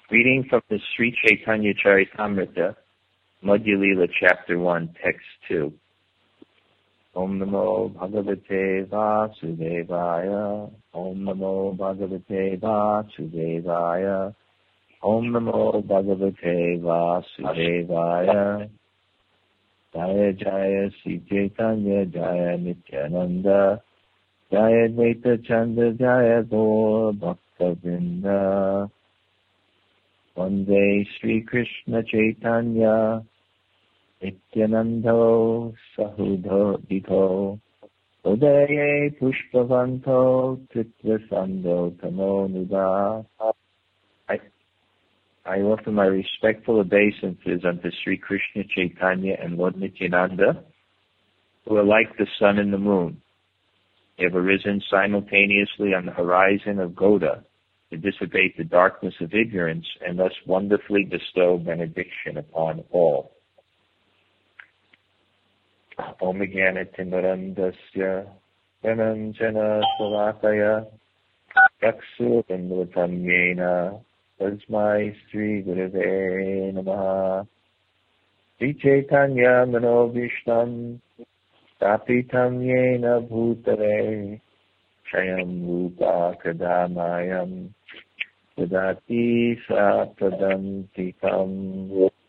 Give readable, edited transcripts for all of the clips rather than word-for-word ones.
Reading from the Sri Chaitanya Charitamrita, Madhya Lila, Chapter 1, Text 2. Om Namo Bhagavate Vasudevaya. Om Namo Bhagavate Vasudevaya. Om Namo Bhagavate Vasudevaya. Jaya Jaya Sri Chaitanya Jaya Nityananda. Jaya Dvaita Chanda Jaya Gaur Bhakta Vrinda. Vande Sri Krishna Chaitanya Nityanando Sahudito Udaye Pushpavanto Titvasando Tamo Nuda. I offer my respectful obeisances unto Sri Krishna Chaitanya and Lord Nityananda, who are like the sun and the moon. They have arisen simultaneously on the horizon of Goda to dissipate the darkness of ignorance and thus wonderfully bestow benediction upon all. Om Jnana Timirandasya Dhananjana Salakaya Yaksu Vindvatam Yena Tasmai Sri Gurave Namaha. Sri Chaitanya Manobhishtam Tapitam Yena Bhutare Chayam Rupa Kadamayam Vedati Sa Pradantikam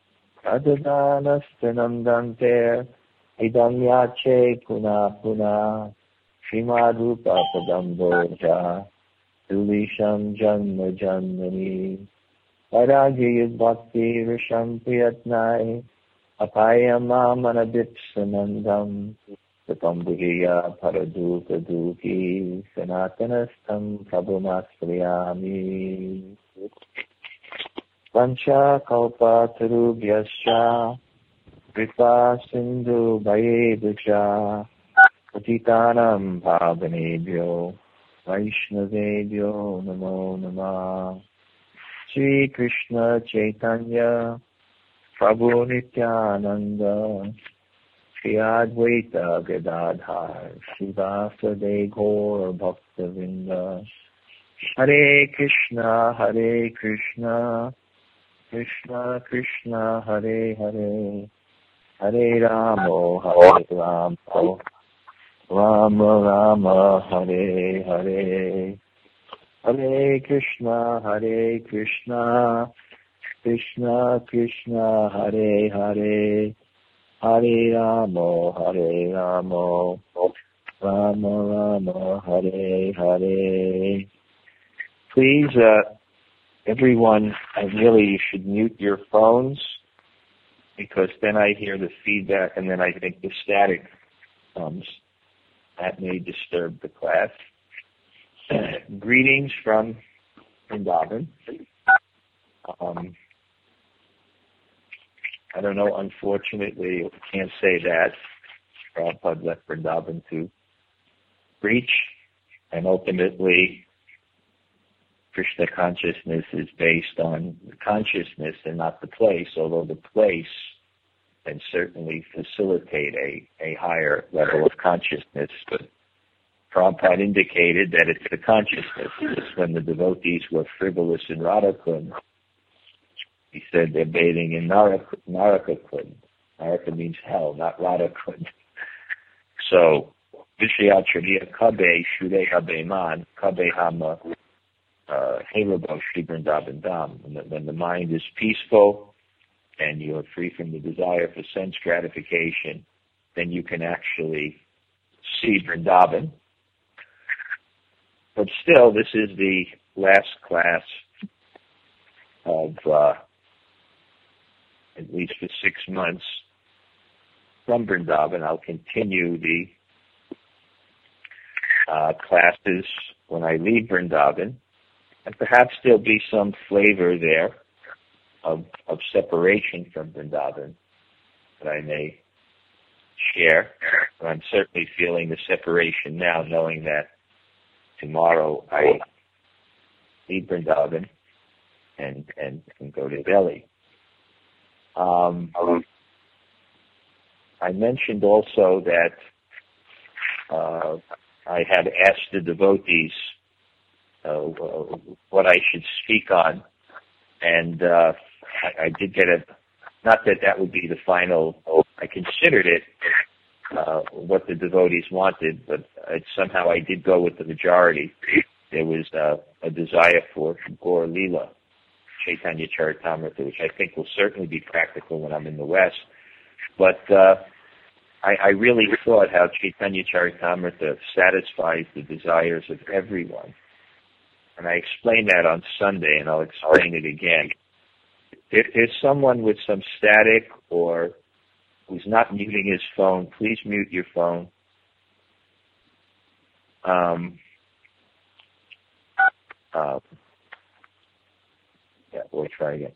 Adadanastanandante Idam Yache Puna Puna Srimadupa Padamboja Tulisham Janma Janmani Varagi Bhakti Risham Priyatnai Apayama Manadipsanandam Sapambhuriya Paraduka Duki Sanatanastam Prabhumasriyami Vancha Kalpa Tarubhyascha Kripa Sindhu Bhayeducha Patitanam Bhavanebhyo Vaishnavebhyo Namo Namah. Sri Krishna Chaitanya Prabhu Nityananda Shri Advaita Gadadhar Srivasade Gaur Bhaktavinda. Hare Krishna Krishna Krishna Hare Hare Hare Ramo Hare Ramo Rama Rama Hare Hare Hare Krishna Krishna Krishna Hare Hare Hare Ramo Rama Rama Hare Hare. Please, everyone, really you should mute your phones, because then I hear the feedback and then I think the static comes. That may disturb the class. Greetings from Vrindavan. I don't know, unfortunately, I can't say that. Prabhupada left Vrindavan to preach, and ultimately Krishna consciousness is based on the consciousness and not the place, although the place can certainly facilitate a higher level of consciousness. But Prabhupada indicated that it's the consciousness. It's when the devotees were frivolous in Radhakund, he said they're bathing in Narakakund. Naraka means hell, not Radhakund. So, Vishayachariya Kabe Shudeha Beman Kabe Hama Helabo Shri Vrindavan Dham. When the mind is peaceful and you're free from the desire for sense gratification, then you can actually see Vrindavan. But still, this is the last class of, at least for 6 months, from Vrindavan. I'll continue the classes when I leave Vrindavan, and perhaps there'll be some flavor there of separation from Vrindavan that I may share. But I'm certainly feeling the separation now, knowing that tomorrow I leave Vrindavan and go to Delhi. I mentioned also that I had asked the devotees what I should speak on And I did get not that would be the final, I considered it what the devotees wanted, but somehow I did go with the majority. There was a desire for Gaur Leela, Chaitanya Charitamrita, which I think will certainly be practical when I'm in the West. But I really thought how Chaitanya Charitamrita satisfies the desires of everyone. And I explained that on Sunday, and I'll explain it again. If there's someone with some static or who's not muting his phone, please mute your phone. Yeah, we'll try again.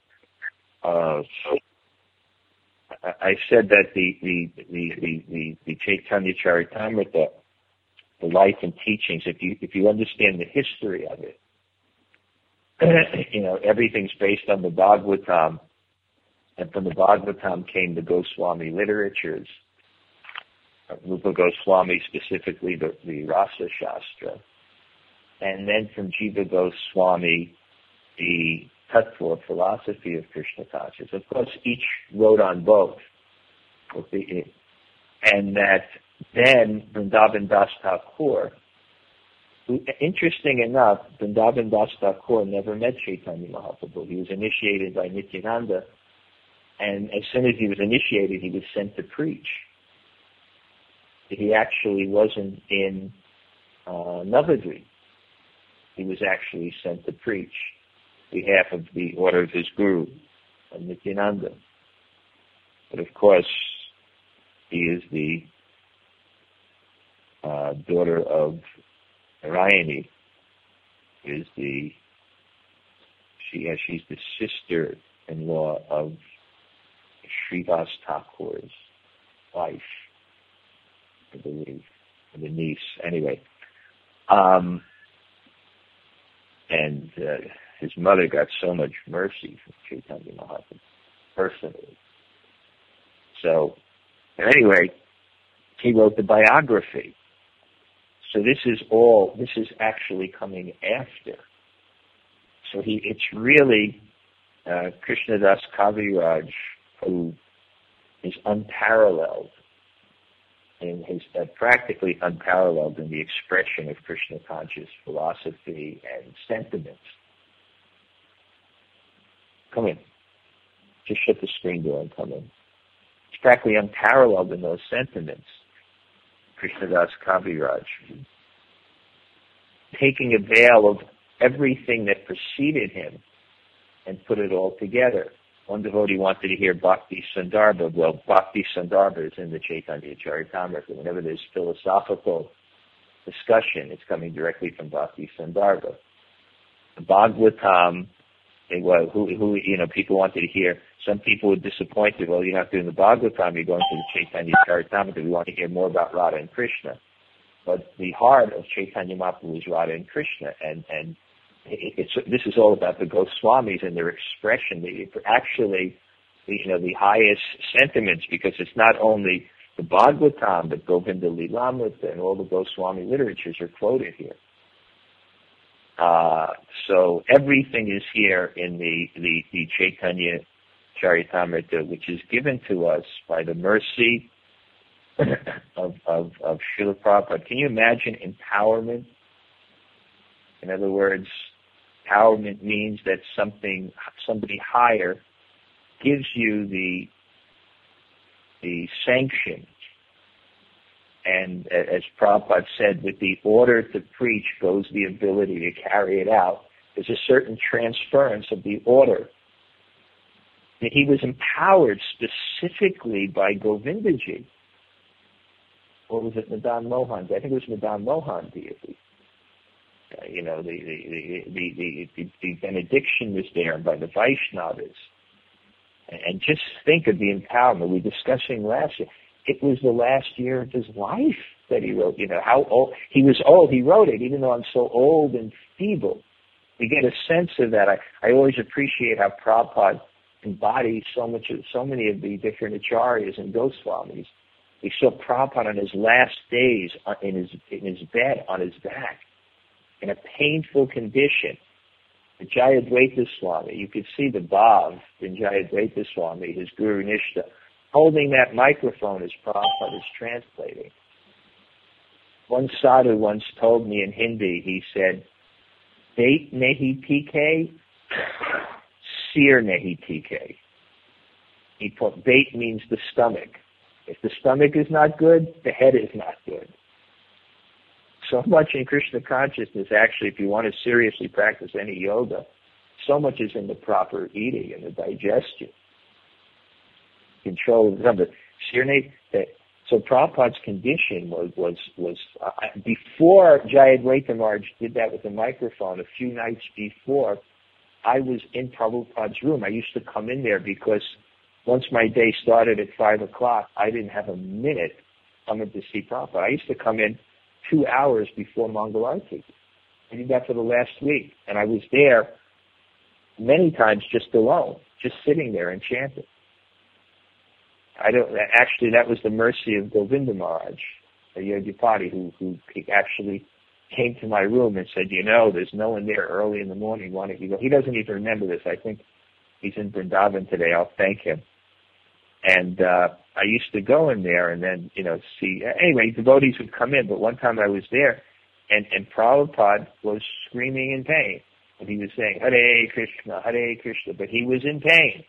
I said that the Chaitanya Charitamrita, the life and teachings, if you understand the history of it, everything's based on the Bhagavatam, and from the Bhagavatam came the Goswami literatures, Rupa Goswami specifically, the Rasa Shastra, and then from Jiva Goswami, the Tattva, philosophy of Krishna consciousness. Of course, each wrote on both. And that then Vrindavan Das Thakur, who, interesting enough, Vrindavan Das Thakur never met Chaitanya Mahaprabhu. He was initiated by Nityananda, and as soon as he was initiated, he was sent to preach. He actually wasn't in Navadvip. He was actually sent to preach on behalf of the order of his guru, Nityananda. But of course, he is the daughter of Narayani. She's the sister-in-law of Srivas Thakur's wife, I believe, the niece. Anyway, and his mother got so much mercy from Chaitanya Mahaprabhu personally. So, anyway, he wrote the biography. So this is actually coming after. So it's really Krishnadas Kaviraj, who is unparalleled in his practically unparalleled in the expression of Krishna conscious philosophy and sentiments. Come in. Just shut the screen door and come in. It's practically unparalleled in those sentiments. Krishnadas Kaviraj, taking a veil of everything that preceded him and put it all together. One devotee wanted to hear Bhakti Sandarbha. Well, Bhakti Sandarbha is in the Chaitanya Charitamrita. Whenever there's philosophical discussion, it's coming directly from Bhakti Sandarbha. The Bhagavatam, people wanted to hear. Some people were disappointed. Well, you're not doing the Bhagavatam, you're going to the Chaitanya Charitamrita. We want to hear more about Radha and Krishna. But the heart of Chaitanya Mahaprabhu is Radha and Krishna, and this is all about the Goswamis and their expression. Actually, the highest sentiments, because it's not only the Bhagavatam, but Govinda Lilamrita and all the Goswami literatures are quoted here. So everything is here in the Chaitanya Charitamrita, which is given to us by the mercy of Srila Prabhupada. Can you imagine empowerment? In other words, empowerment means that somebody higher gives you the sanction. And as Prabhupada said, with the order to preach goes the ability to carry it out. There's a certain transference of the order. And he was empowered specifically by Govindaji. Or was it Madan Mohan? I think it was Madan Mohan deity. The benediction was there by the Vaishnavas. And just think of the empowerment. We were discussing last year. It was the last year of his life that he wrote. How old he was old. He wrote it, even though I'm so old and feeble. We get a sense of that. I always appreciate how Prabhupada embodies so many of the different acharyas and Goswamis. We saw Prabhupada on his last days in his bed on his back in a painful condition. Jayadvaita Swami, you could see the Bhav in Jayadvaita Swami, his Guru Nishta, holding that microphone as Prabhupada is translating. One sadhu once told me in Hindi, he said, Bait nahi TK, seer nahi TK. He put, bait means the stomach. If the stomach is not good, the head is not good. So much in Krishna consciousness, actually, if you want to seriously practice any yoga, so much is in the proper eating and the digestion. Control of the so Prabhupada's condition was before Jayadvaita Maharaj did that with the microphone, a few nights before, I was in Prabhupada's room. I used to come in there because once my day started at 5 o'clock, I didn't have a minute coming to see Prabhupada. I used to come in 2 hours before Mangalarti. I did that for the last week. And I was there many times just alone, just sitting there and chanting. Actually, that was the mercy of Govinda Maharaj, a Yogipati, who actually came to my room and said, there's no one there early in the morning. Why don't you go? He doesn't even remember this. I think he's in Vrindavan today. I'll thank him. And I used to go in there and then, see. Anyway, devotees would come in, but one time I was there, and Prabhupada was screaming in pain. And he was saying, Hare Krishna, but he was in pain.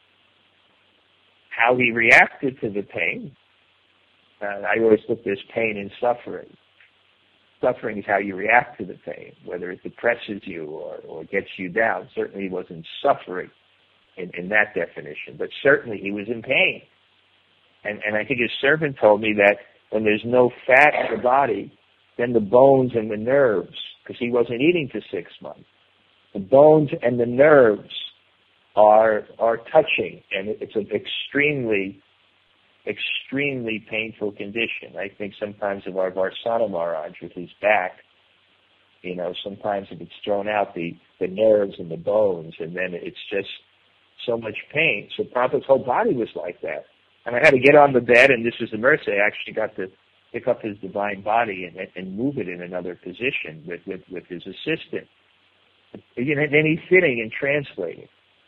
How he reacted to the pain, I always look at pain and suffering. Suffering is how you react to the pain, whether it depresses you or gets you down. Certainly he wasn't suffering in that definition, but certainly he was in pain. And I think his servant told me that when there's no fat in the body, then the bones and the nerves, because he wasn't eating for 6 months, the bones and the nerves are touching, and it's an extremely painful condition. I think sometimes of our Varsana Maharaj with his back, sometimes if it's thrown out, the nerves and the bones, and then it's just so much pain. So Prabhupada's whole body was like that. And I had to get on the bed, and this was the mercy. I actually got to pick up his divine body and move it in another position with his assistant. Then he's sitting and translating.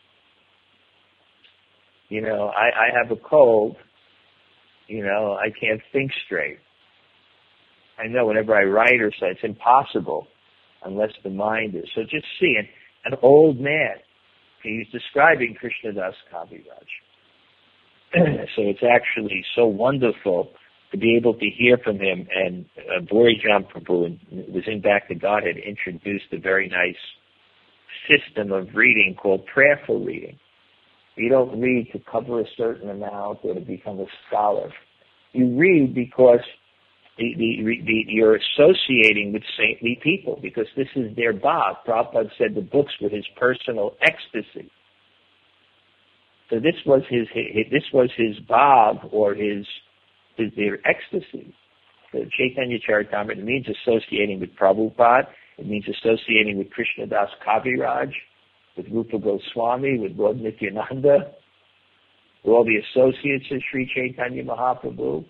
I have a cold. I can't think straight. I know whenever I write or say, it's impossible unless the mind is. So just see, an old man, he's describing Krishnadas Kaviraj. So it's actually so wonderful to be able to hear from him. And Borijan Prabhu was in Back to Godhead, introduced a very nice system of reading called prayerful reading. You don't read to cover a certain amount or to become a scholar. You read because you're associating with saintly people, because this is their bhav. Prabhupada said the books were his personal ecstasy. So this was his bhav, or their ecstasy. The Chaitanya Charitamrita means associating with Prabhupada. It means associating with Krishnadas Kaviraj, with Rupa Goswami, with Lord Nityananda, with all the associates of Sri Chaitanya Mahaprabhu.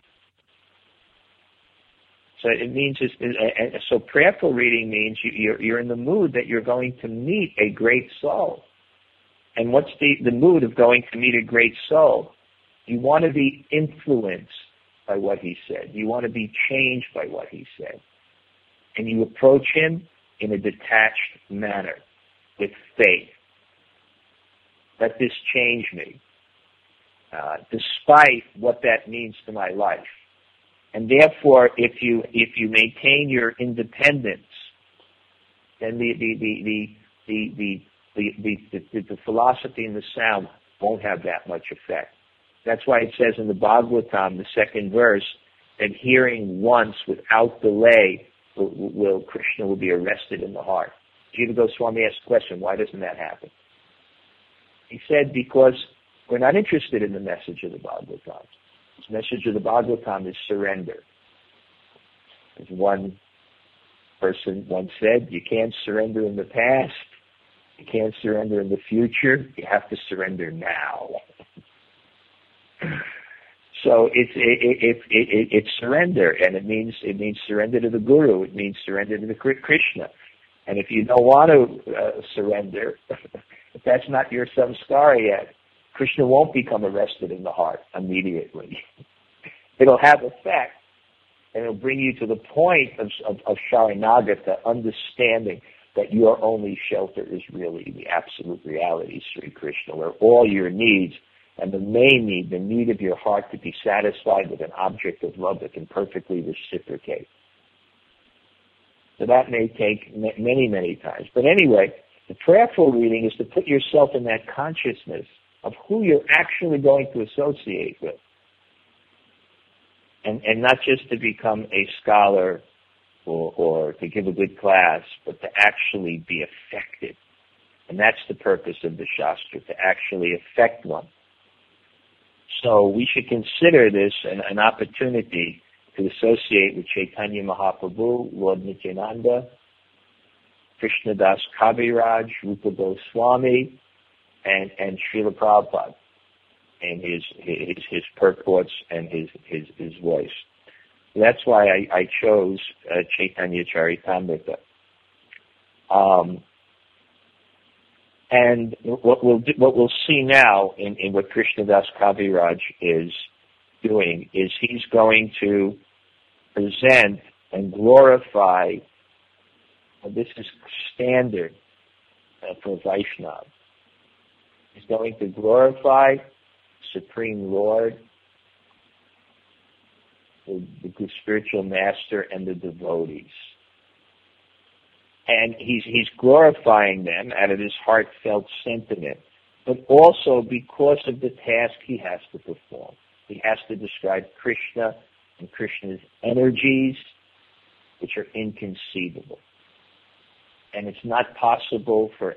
So it means, so prayerful reading means you're in the mood that you're going to meet a great soul. And what's the mood of going to meet a great soul? You want to be influenced by what he said. You want to be changed by what he said. And you approach him in a detached manner, with faith. Let this change me, despite what that means to my life. And therefore, if you maintain your independence, then the philosophy and the sound won't have that much effect. That's why it says in the Bhagavatam, the second verse, that hearing once without delay Krishna will be arrested in the heart. Jiva Goswami asked the question, why doesn't that happen? He said, because we're not interested in the message of the Bhagavatam. The message of the Bhagavatam is surrender. As one person once said, you can't surrender in the past, you can't surrender in the future, you have to surrender now. So it's surrender, and it means surrender to the Guru. It means surrender to the Krishna. And if you don't want to surrender, if that's not your samskara yet, Krishna won't become arrested in the heart immediately. It'll have effect, and it'll bring you to the point of Sharanagata, understanding that your only shelter is really the absolute reality, Sri Krishna, where all your needs, and the main need, the need of your heart to be satisfied with an object of love that can perfectly reciprocate. So that may take many, many times. But anyway, the prayerful reading is to put yourself in that consciousness of who you're actually going to associate with. And not just to become a scholar or to give a good class, but to actually be effective. And that's the purpose of the Shastra, to actually affect one. So we should consider this an opportunity to associate with Chaitanya Mahaprabhu, Lord Nityananda, Krishnadas Kaviraj, Rupa Goswami, and Srila Prabhupada, and his purports and his voice. That's why I chose Chaitanya Charitamrita. And what we'll see now in what Krishnadas Kaviraj is doing is he's going to present and glorify, and this is standard for Vaishnava, he's going to glorify Supreme Lord, the spiritual master, and the devotees. And he's glorifying them out of his heartfelt sentiment, but also because of the task he has to perform. He has to describe Krishna and Krishna's energies, which are inconceivable. And it's not possible for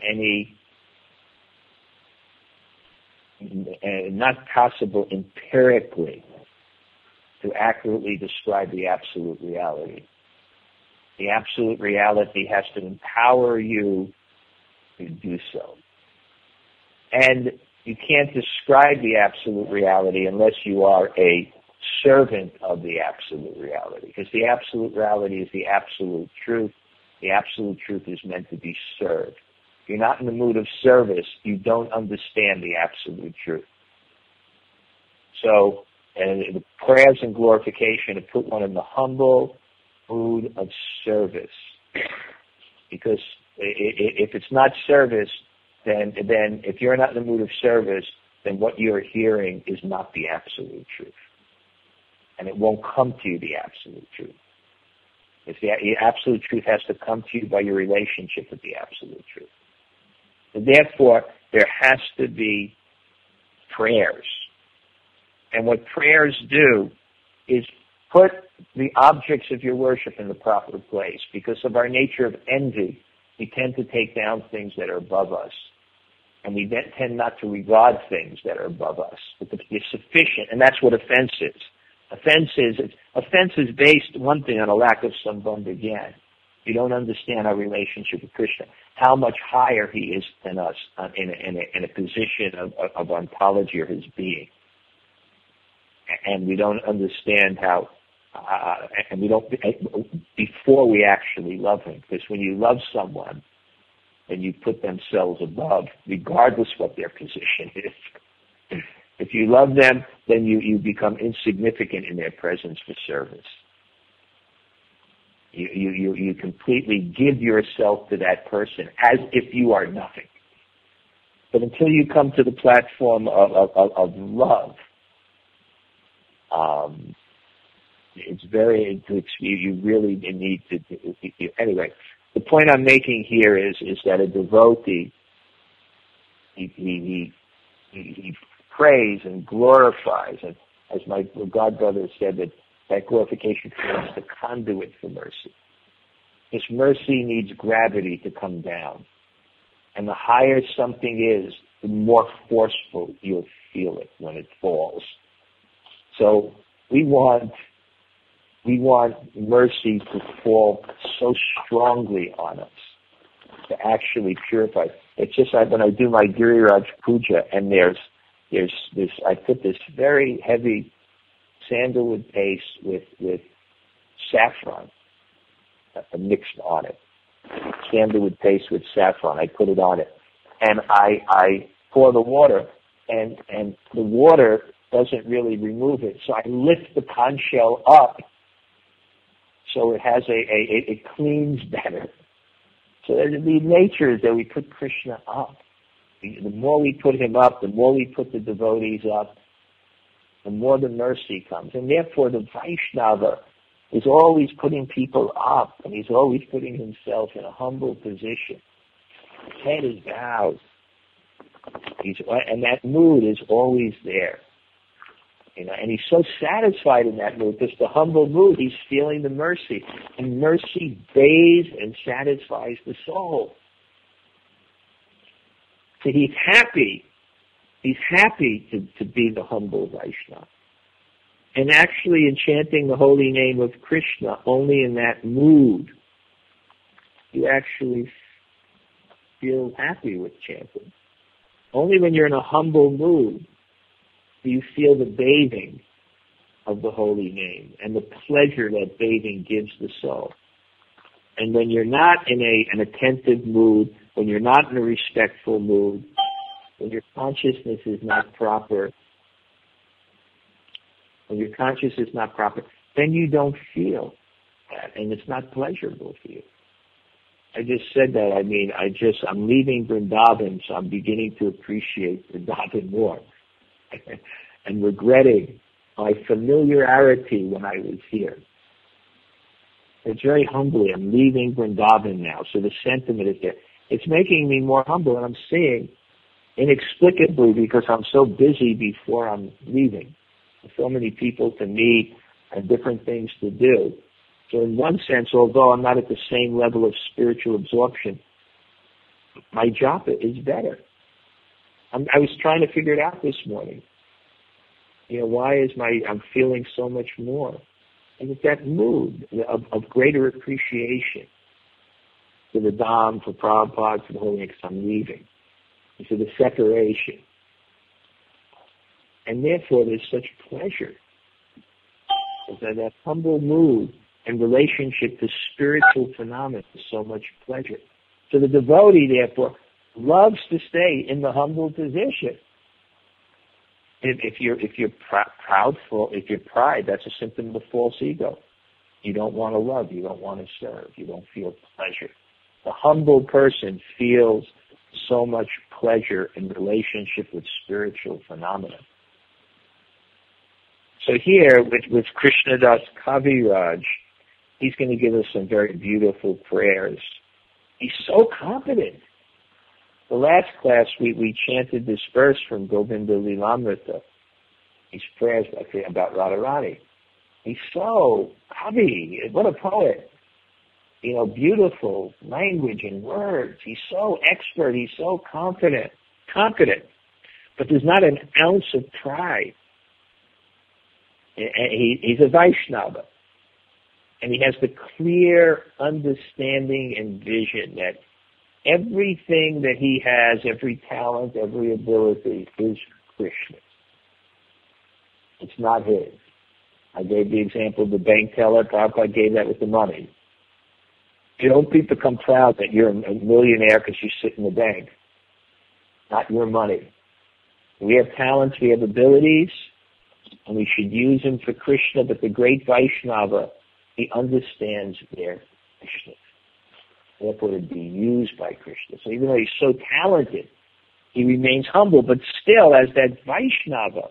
not possible empirically to accurately describe the absolute reality. The absolute reality has to empower you to do so. And you can't describe the absolute reality unless you are a servant of the absolute reality, because the absolute reality is the absolute truth. The absolute truth is meant to be served. If you're not in the mood of service, you don't understand the absolute truth. So, and the prayers and glorification to put one in the humble mood of service. Because if it's not service, then if you're not in the mood of service, then what you're hearing is not the absolute truth. And it won't come to you, the absolute truth. If the absolute truth has to come to you by your relationship with the absolute truth. And therefore, there has to be prayers. And what prayers do is put the objects of your worship in the proper place. Because of our nature of envy, we tend to take down things that are above us. And we tend not to regard things that are above us. But to be sufficient, and that's what offense is. Offense is based, one thing, on a lack of sambandha gyan. You don't understand our relationship with Krishna, how much higher he is than us in a position of ontology or his being. And we don't understand how, and we don't, before we actually love him. Because when you love someone, then you put themselves above, regardless what their position is. If you love them, then you become insignificant in their presence for service. You completely give yourself to that person as if you are nothing. But until you come to the platform of love, it's very, you really need to, anyway, the point I'm making here is that a devotee, he prays and glorifies, and as my godbrother said, that glorification creates the conduit for mercy. This mercy needs gravity to come down. And the higher something is, the more forceful you'll feel it when it falls. So we want mercy to fall so strongly on us, to actually purify. It's just like when I do my Giriraj Puja, and there's this, I put this very heavy sandalwood paste with saffron mixed on it. sandalwood paste with saffron. I put it on it. And I pour the water, and the water doesn't really remove it. So I lift the conch shell up so it has it cleans better. So the nature is that we put Krishna up. The more we put him up, the more we put the devotees up, the more the mercy comes. And therefore the Vaishnava is always putting people up, and he's always putting himself in a humble position. His head is bowed. And that mood is always there. And he's so satisfied in that mood, because the humble mood, he's feeling the mercy. And mercy bathes and satisfies the soul. So he's happy. He's happy to be the humble Vaishnava. And actually in chanting the holy name of Krishna, only in that mood, you actually feel happy with chanting. Only when you're in a humble mood do you feel the bathing of the holy name and the pleasure that bathing gives the soul. And when you're not in an attentive mood, when you're not in a respectful mood, when your consciousness is not proper, then you don't feel that, and it's not pleasurable for you. I just said that. I'm leaving Vrindavan, so I'm beginning to appreciate Vrindavan more, and regretting my familiarity when I was here. It's very humbly. I'm leaving Vrindavan now, so the sentiment is there. It's making me more humble, and I'm seeing inexplicably, because I'm so busy before I'm leaving. So many people to meet and different things to do. So in one sense, although I'm not at the same level of spiritual absorption, my japa is better. I was trying to figure it out this morning. Why is I'm feeling so much more? And it's that mood of greater appreciation for the Dham, for Prabhupada, for the Holy Name, because I'm leaving. And for the separation. And therefore there's such pleasure. That humble mood and relationship to spiritual phenomena is so much pleasure. So the devotee, therefore, loves to stay in the humble position. If you're proudful, if you're pride, that's a symptom of false ego. You don't want to love, you don't want to serve, you don't feel pleasure. The humble person feels so much pleasure in relationship with spiritual phenomena. So here, with Krishnadas Kaviraj, he's going to give us some very beautiful prayers. He's so confident. The last class, we chanted this verse from Govinda Lilamrita. These prayers about Radharani. He's so Kavi, what a poet. Beautiful language and words. He's so expert. He's so confident. But there's not an ounce of pride. He's a Vaishnava. And he has the clear understanding and vision that everything that he has, every talent, every ability is Krishna. It's not his. I gave the example of the bank teller. Prabhupada gave that with the money. You don't become proud that you're a millionaire because you sit in the bank. Not your money. We have talents, we have abilities, and we should use them for Krishna, but the great Vaishnava, he understands their Krishna. Therefore, to be used by Krishna. So even though he's so talented, he remains humble, but still, as that Vaishnava,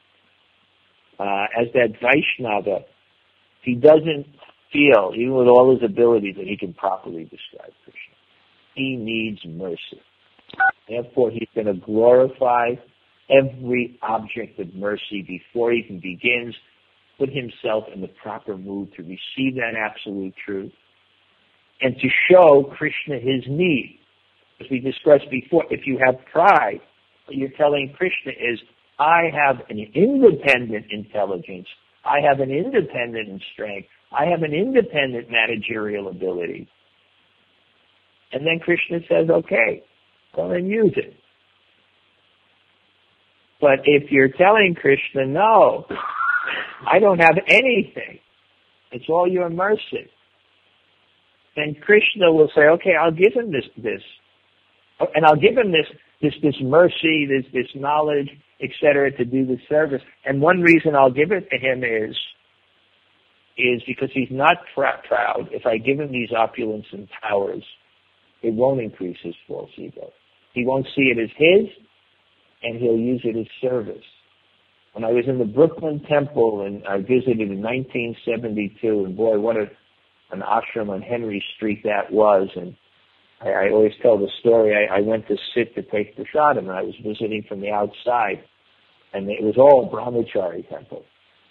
he doesn't feel, even with all his abilities, that he can properly describe Krishna. He needs mercy. Therefore, he's going to glorify every object of mercy before he even begins, put himself in the proper mood to receive that absolute truth, and to show Krishna his need. As we discussed before, if you have pride, what you're telling Krishna is, I have an independent intelligence, I have an independent strength, I have an independent managerial ability. And then Krishna says, okay, go and use it. But if you're telling Krishna, no, I don't have anything, it's all your mercy, then Krishna will say, okay, I'll give him this, and I'll give him this mercy, this knowledge, etc., to do the service. And one reason I'll give it to him is because he's not proud. If I give him these opulence and powers, it won't increase his false ego. He won't see it as his, and he'll use it as service. When I was in the Brooklyn Temple, and I visited in 1972, and boy, what an ashram on Henry Street that was. And I always tell the story. I went to sit to take prasadam, and I was visiting from the outside, and it was all brahmachari temple,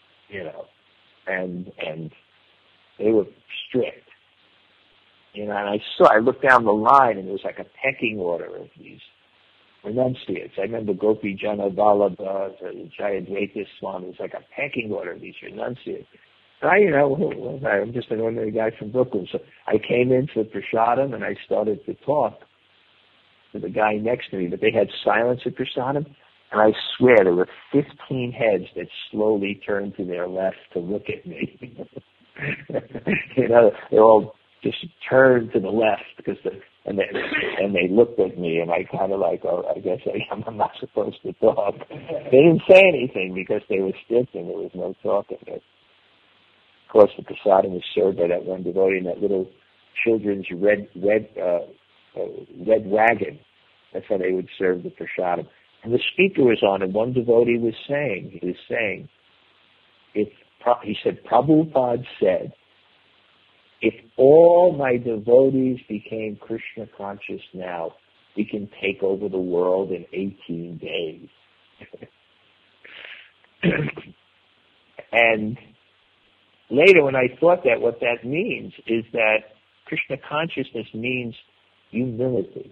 and they were strict, and I looked down the line, and it was like a pecking order of these renunciates. I remember Gopi Jana Vallabha, Jayadvaita Swami. It was like a pecking order of these renunciates. And I'm just an ordinary guy from Brooklyn. So I came in for prasadam, and I started to talk to the guy next to me, but they had silence at prasadam, and I swear there were 15 heads that slowly turned to their left to look at me. They all just turned to the left and they looked at me, and I kind of like, oh, I guess I'm not supposed to talk. They didn't say anything because they were strict and there was no talking. Of course, the prasadam was served by that one devotee in that little children's red wagon. That's how they would serve the prasadam. And the speaker was on, and one devotee was saying, he said, Prabhupada said, if all my devotees became Krishna conscious now, we can take over the world in 18 days. And later when I thought that, what that means is that Krishna consciousness means humility.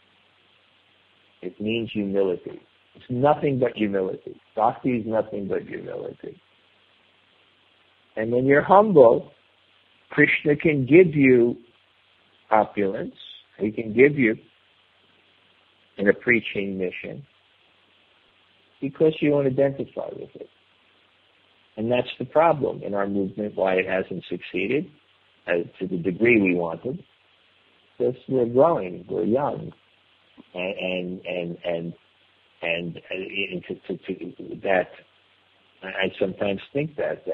It means humility. It's nothing but humility. Bhakti is nothing but humility. And when you're humble, Krishna can give you opulence. He can give you in a preaching mission because you don't identify with it. And that's the problem in our movement, why it hasn't succeeded to the degree we wanted. Because we're growing, we're young, and that I sometimes think that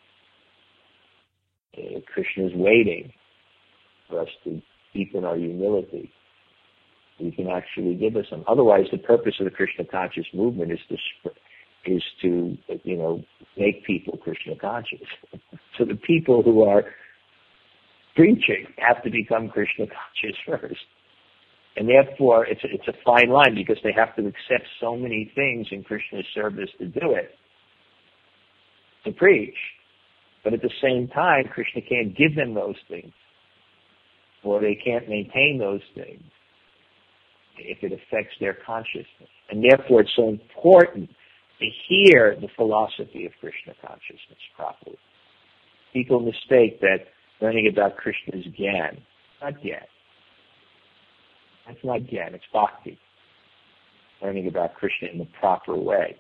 Krishna is waiting for us to deepen our humility. He can actually give us some. Otherwise, the purpose of the Krishna conscious movement is to make people Krishna conscious. So the people who are preaching have to become Krishna conscious first. And therefore, it's a fine line because they have to accept so many things in Krishna's service to do it, to preach. But at the same time, Krishna can't give them those things, or they can't maintain those things if it affects their consciousness. And therefore, it's so important to hear the philosophy of Krishna consciousness properly. People mistake that learning about Krishna's Gyan. Not Gyan. That's not Gyan, it's Bhakti. Learning about Krishna in the proper way.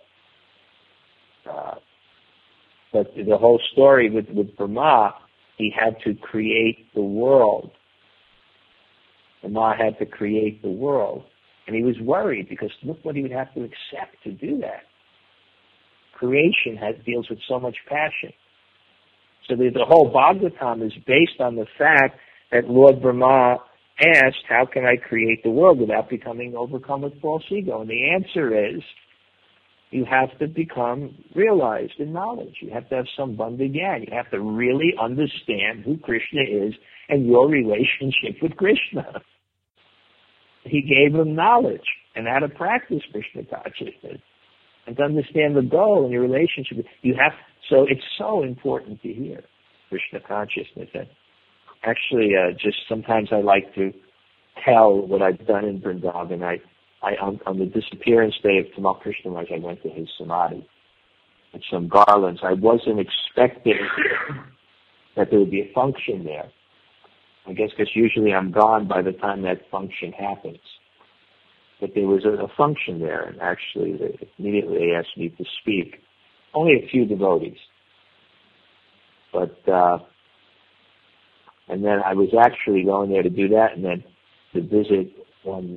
But the whole story with Brahma, he had to create the world. Brahma had to create the world. And he was worried because look what he would have to accept to do that. Creation deals with so much passion. So the whole Bhagavatam is based on the fact that Lord Brahma asked, how can I create the world without becoming overcome with false ego? And the answer is, you have to become realized in knowledge. You have to have some Bandha Gyan. You have to really understand who Krishna is and your relationship with Krishna. He gave him knowledge and how to practice Krishna consciousness and to understand the goal and your relationship. So it's so important to hear Krishna consciousness. And actually, just sometimes I like to tell what I've done in Vrindavan. On the disappearance day of Tamal Krishna Maharaj, I went to his samadhi with some garlands. I wasn't expecting that there would be a function there. I guess because usually I'm gone by the time that function happens. But there was a function there, and actually immediately they asked me to speak. Only a few devotees. But And then I was actually going there to do that, and then to visit one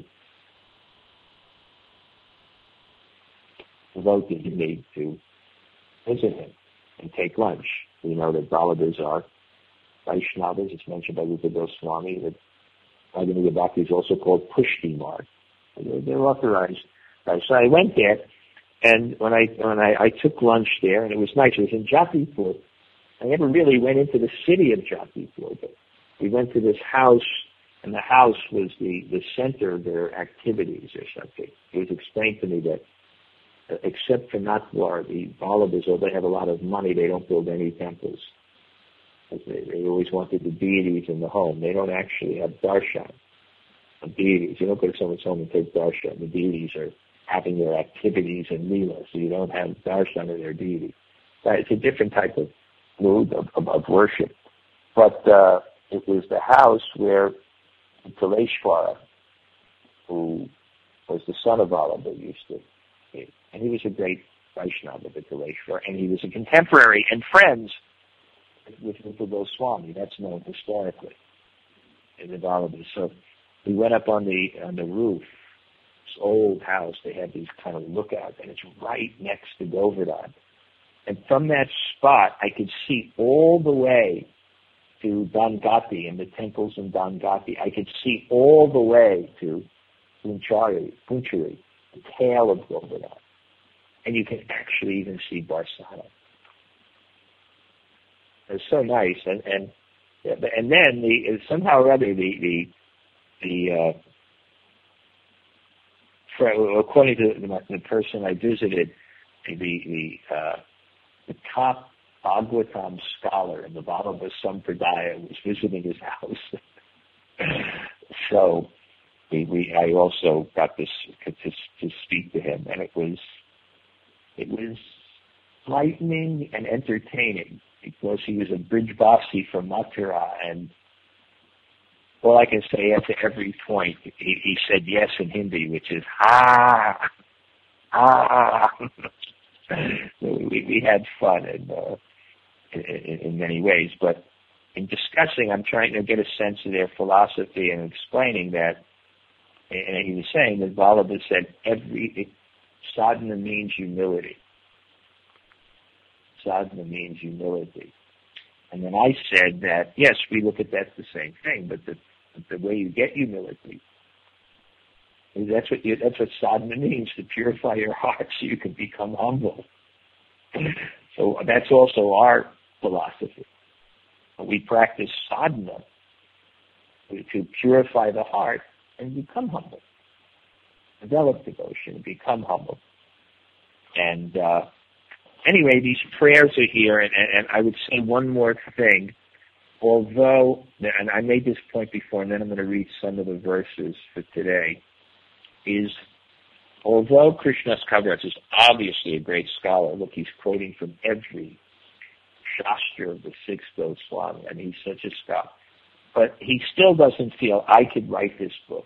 devotee me to visit him and take lunch. We know that Balabhas are Vaishnavas. It's mentioned by Rupa Goswami that Bhagavad Bhakti is also called Pushti Marg. They're authorized. So I went there, and when I took lunch there, and it was nice. It was in Jatipur. I never really went into the city of Jatipur, but we went to this house, and the house was the center of their activities or something. It was explained to me that except for Nathdwar, the Vallabhas, although they have a lot of money, they don't build any temples. They always wanted the deities in the home. They don't actually have darshan of deities. You don't go to someone's home and take darshan. The deities are having their activities and leela, so you don't have darshan of their deity. It's a different type of mood of worship. But it was the house where Tileshwara, who was the son of Vallabha, used to be. And he was a great Vaishnava, Tileshwara, and he was a contemporary and friends with Rupa Goswami. That's known historically in the Vallabhas. So we went up on the roof, this old house. They had these kind of lookouts, and it's right next to Govardhan. And from that spot, I could see all the way to Dangati and the temples in Dangati. I could see all the way to Punchari, the tail of Govardhan. And you can actually even see Barsana. It's so nice, and then somehow or other according to the person I visited, the top Bhagavatam scholar in the Vallabha Sampradaya was visiting his house. So I also got to speak to him, and it was enlightening and entertaining because he was a Brijvasi from Mathura, and all I can say after every point, he said yes in Hindi, which is ha. We had fun in many ways, but in discussing, I'm trying to get a sense of their philosophy and explaining that. And he was saying that Vallabha said sadhana means humility. Sadhana means humility. And then I said that, yes, we look at that the same thing, but the way you get humility, that's what sadhana means, to purify your heart so you can become humble. So that's also our philosophy. We practice sadhana to purify the heart and become humble. Develop devotion, become humble. And anyway, these prayers are here, and I would say one more thing. Although, and I made this point before, and then I'm going to read some of the verses for today, is although Krishnas Kaviraj is obviously a great scholar, look, he's quoting from every Shastra of the six Goswami, and he's such a scholar, but he still doesn't feel, I could write this book.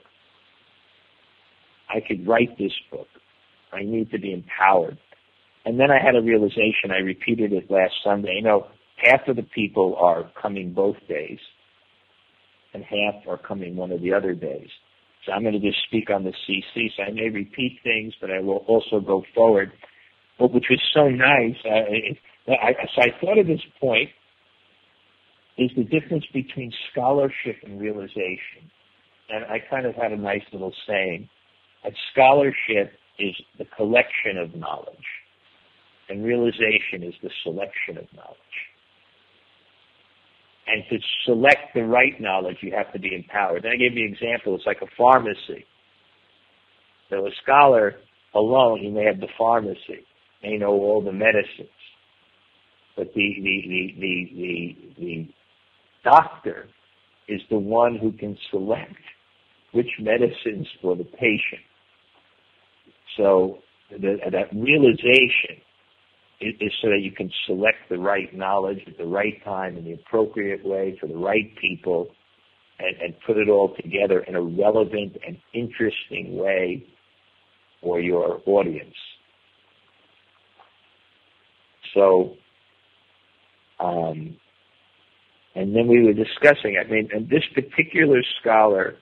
I could write this book. I need to be empowered. And then I had a realization, I repeated it last Sunday, half of the people are coming both days, and half are coming one of the other days. So I'm going to just speak on the CC, so I may repeat things, but I will also go forward. But which was so nice, so I thought of this point, is the difference between scholarship and realization. And I kind of had a nice little saying, that scholarship is the collection of knowledge, and realization is the selection of knowledge. And to select the right knowledge, you have to be empowered. And I gave you an example. It's like a pharmacy. So a scholar alone, he may have the pharmacy, may know all the medicines, but the doctor is the one who can select which medicines for the patient. So that realization is so that you can select the right knowledge at the right time in the appropriate way for the right people, and put it all together in a relevant and interesting way for your audience. So And then we were discussing, and this particular scholar,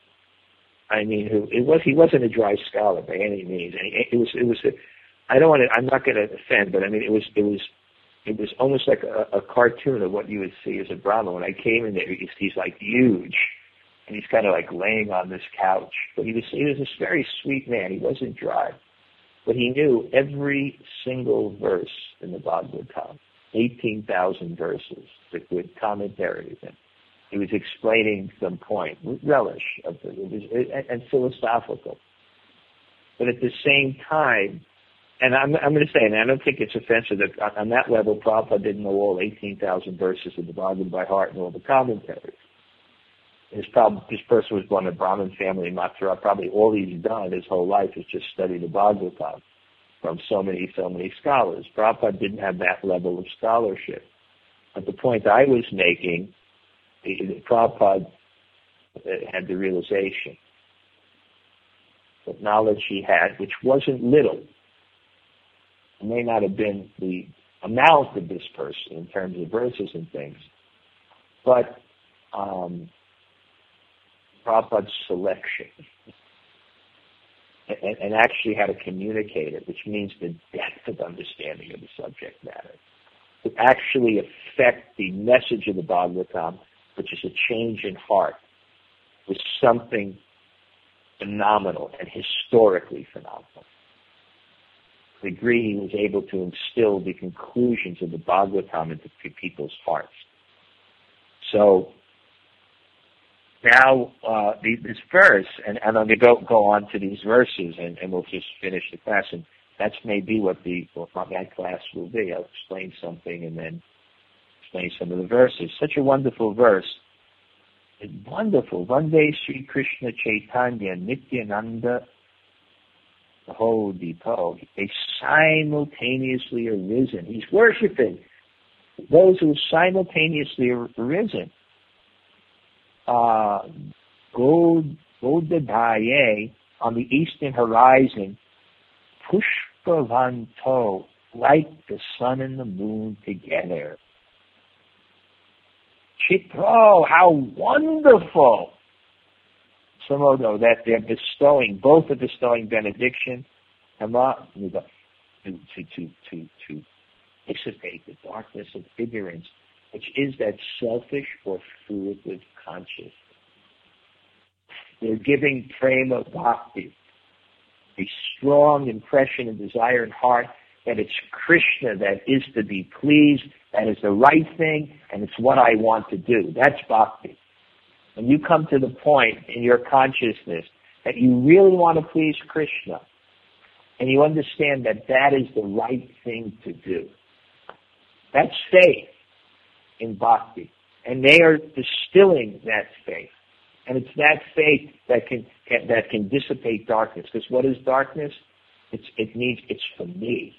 he wasn't a dry scholar by any means. And I'm not going to offend, but it was almost like a cartoon of what you would see as a Brahmin. When I came in there, he's like huge, and he's kind of like laying on this couch. But he was this very sweet man. He wasn't dry, but he knew every single verse in the Bhagavatam, 18,000 verses with commentaries, and he was explaining some point with relish and philosophical. But at the same time, and I'm going to say, and I don't think it's offensive, that on that level, Prabhupada didn't know all 18,000 verses of the Bhagavad by heart and all the commentaries. This person was born in a Brahmin family in Mathura. Probably all he's done his whole life is just study the Bhagavatam from so many scholars. Prabhupada didn't have that level of scholarship. But the point I was making, Prabhupada had the realization that knowledge he had, which wasn't little, it may not have been the amount of this person in terms of verses and things, but Prabhupada's selection, and actually how to communicate it, which means the depth of understanding of the subject matter, to actually affect the message of the Bhagavatam, which is a change in heart, was something phenomenal and historically phenomenal. The degree he was able to instill the conclusions of the Bhagavatam into people's hearts. So now this verse, and I'm going to go on to these verses, and we'll just finish the class, and that's maybe what my class will be. I'll explain something and then explain some of the verses. Such a wonderful verse. It's wonderful. Vande Sri Krishna Chaitanya Nityananda Dipo. They simultaneously arisen. He's worshiping those who simultaneously arisen. Godadaye on the eastern horizon, Pushpavanto, like the sun and the moon together. Chitro, how wonderful! Samodo, that they're both are bestowing benediction, to dissipate the darkness of ignorance, which is that selfish or fruitive consciousness. They're giving prema bhakti, a strong impression and desire in heart that it's Krishna that is to be pleased, that is the right thing, and it's what I want to do. That's bhakti. When you come to the point in your consciousness that you really want to please Krishna, and you understand that that is the right thing to do, that's faith in bhakti. And they are distilling that faith. And it's that faith that can dissipate darkness. Because what is darkness? It means it's for me.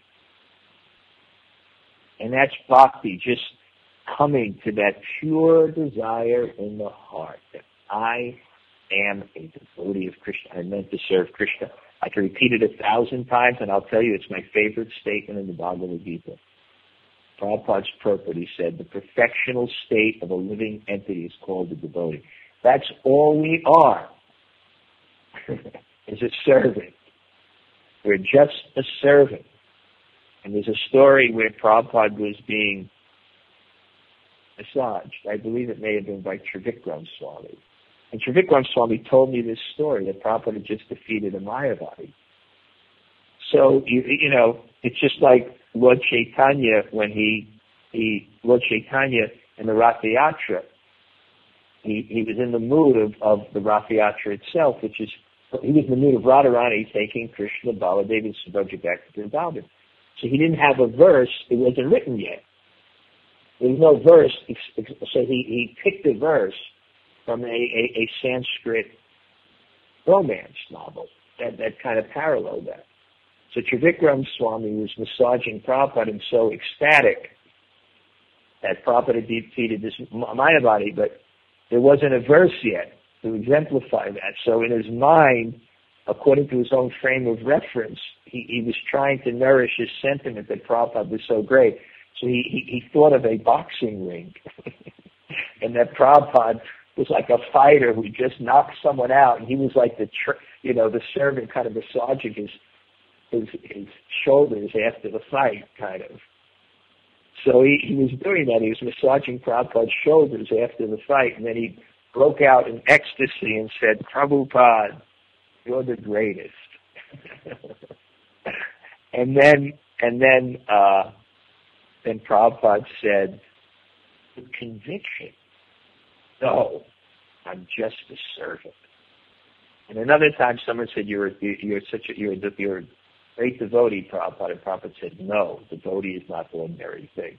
And that's bhakti, just coming to that pure desire in the heart that I am a devotee of Krishna. I meant to serve Krishna. I can repeat it 1,000 times, and I'll tell you it's my favorite statement in the Bhagavad Gita. Prabhupada's purport, he said, the perfectional state of a living entity is called a devotee. That's all we are, is a servant. We're just a servant. And there's a story where Prabhupada was being massaged. I believe it may have been by Trivikram Swami. And Trivikram Swami told me this story that Prabhupada had just defeated a Mayavadi. So, it's just like Lord Chaitanya when Lord Chaitanya in the Rath Yatra, he was in the mood of the Rath Yatra itself, he was in the mood of Radharani taking Krishna, Baladev, and Subhadra back to Vrindavan. So he didn't have a verse, it wasn't written yet. There was no verse, so he picked a verse from a Sanskrit romance novel that kind of paralleled that. So Trivikram Swami was massaging Prabhupada and so ecstatic that Prabhupada defeated this Mayavadi, but there wasn't a verse yet to exemplify that. So in his mind, according to his own frame of reference, he was trying to nourish his sentiment that Prabhupada was so great. So he thought of a boxing ring and that Prabhupada was like a fighter who just knocked someone out, and he was like the servant kind of massaging his shoulders after the fight, kind of. So he was doing that. He was massaging Prabhupada's shoulders after the fight, and then he broke out in ecstasy and said, "Prabhupada, you're the greatest." and then Prabhupada said, with conviction, "No, I'm just a servant." And another time, someone said, "You're a great devotee, Prabhupada." And Prabhupada said, "No, devotee is not an ordinary thing."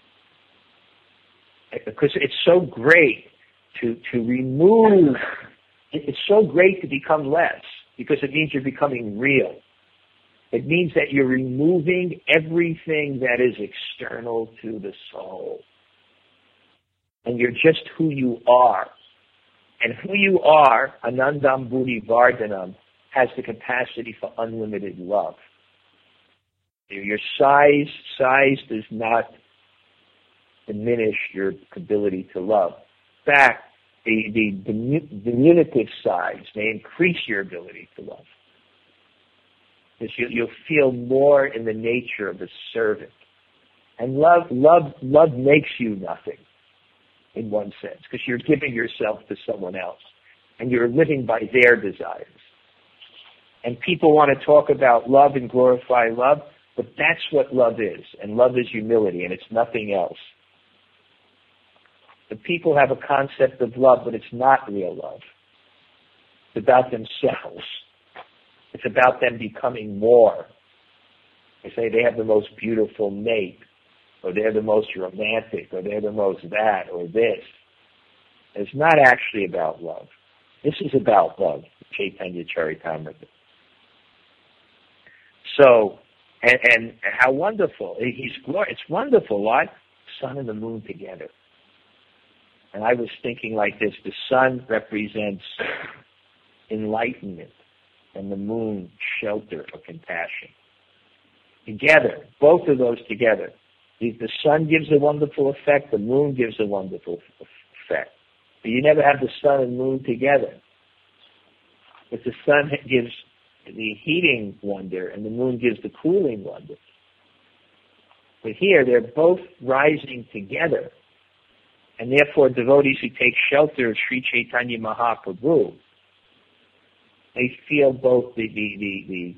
Because it's so great to remove, it's so great to become less, because it means you're becoming real. It means that you're removing everything that is external to the soul. And you're just who you are. And who you are, Anandam Buddhi Vardhanam, has the capacity for unlimited love. Your size does not diminish your ability to love. In fact, the diminutive size may increase your ability to love. Because you'll feel more in the nature of a servant. And love makes you nothing, in one sense, because you're giving yourself to someone else. And you're living by their desires. And people want to talk about love and glorify love, but that's what love is. And love is humility, and it's nothing else. The people have a concept of love, but it's not real love. It's about themselves. It's about them becoming more. They say they have the most beautiful mate, or they're the most romantic, or they're the most that, or this. It's not actually about love. This is about love, Chaitanya Charitamrita. So, and how wonderful. It's wonderful, what? Sun and the moon together. And I was thinking like this: the sun represents enlightenment, and the moon, shelter or compassion. Together, both of those together. The sun gives a wonderful effect, the moon gives a wonderful effect. But you never have the sun and moon together. But the sun gives the heating wonder, and the moon gives the cooling wonder. But here, they're both rising together. And therefore, devotees who take shelter of Sri Chaitanya Mahaprabhu, they feel both the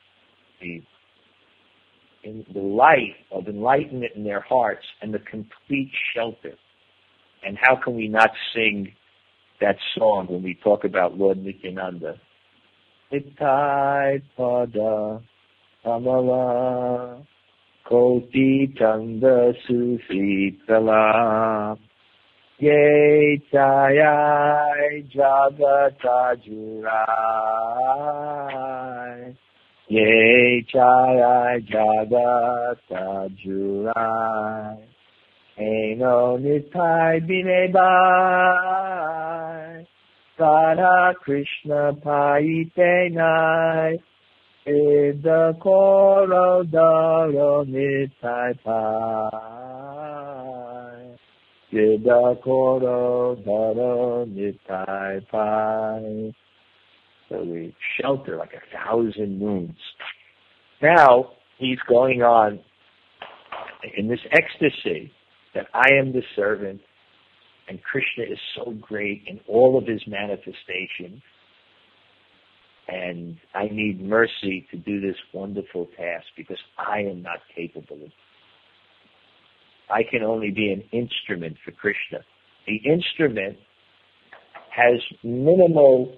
light of enlightenment in their hearts and the complete shelter. And how can we not sing that song when we talk about Lord Nityananda? Nitai Pada Amala Koti Chanda Susitala Ye Chayai Jagata Jurai Ye Chayai Jagata Jurai Eno Nitai Binebai Radha Krishna Paitenai Ida Koro Daro Nitai Pai Ida Koro Daro Nitai Pai. So we shelter like 1,000 moons. Now he's going on in this ecstasy that I am the servant, and Krishna is so great in all of his manifestations, and I need mercy to do this wonderful task because I am not capable of it. I can only be an instrument for Krishna. The instrument has minimal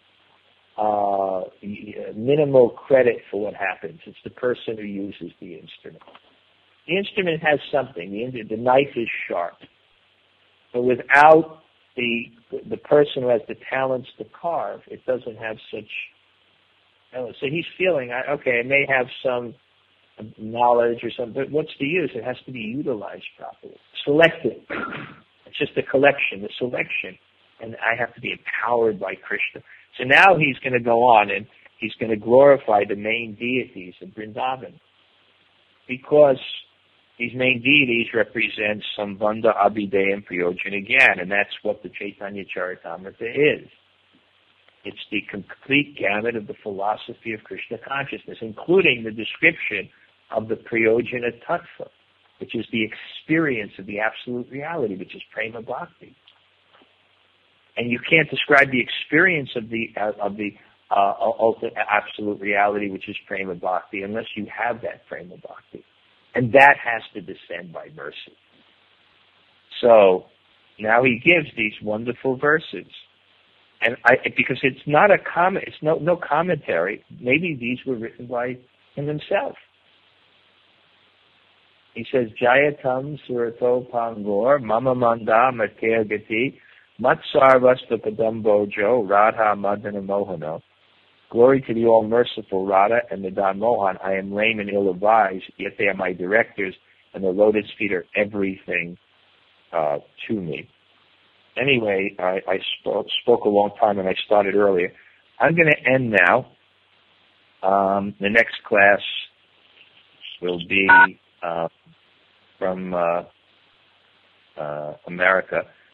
credit for what happens. It's the person who uses the instrument. The instrument has something. The knife is sharp. But without the person who has the talents to carve, it doesn't have such... So he's feeling, okay, it may have some knowledge or something, but what's the use? It has to be utilized properly. Selected. It's just a collection, a selection. And I have to be empowered by Krishna. So now he's going to go on and he's going to glorify the main deities of Vrindavan. Because these main deities represent Sambandha, Abhideya, and Prayojana Gyan, and that's what the Chaitanya Charitamrita is. It's the complete gamut of the philosophy of Krishna consciousness, including the description of the Prayojana Tattva, which is the experience of the absolute reality, which is Prema Bhakti. And you can't describe the experience of the ultimate absolute reality, which is Prema Bhakti, unless you have that Prema Bhakti. And that has to descend by mercy. So now he gives these wonderful verses. And because it's not a comment, it's no commentary. Maybe these were written by him himself. He says, Jayatam Surato Pangor, Mama Manda Matea Gati, Matsarvasta Padambojo, Radha Madana Mohana. Glory to the all-merciful Radha and Madan Mohan. I am lame and ill-advised, yet they are my directors, and the lotus feet are everything to me. Anyway, I spoke a long time and I started earlier. I'm going to end now. The next class will be from America.